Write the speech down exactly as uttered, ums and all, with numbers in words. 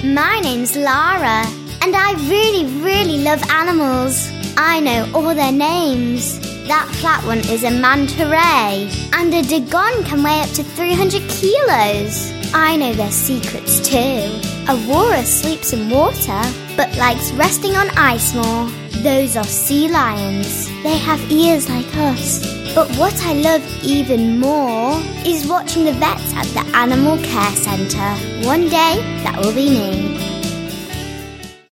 My name's Lara, and I really, really love animals. I know all their names. That flat one is a manta ray, and a dugong can weigh up to three hundred kilos. I know their secrets too. A walrus sleeps in water, but likes resting on ice more. Those are sea lions. They have ears like us. But what I love even more is watching the vets at the animal care centre. One day, that will be me.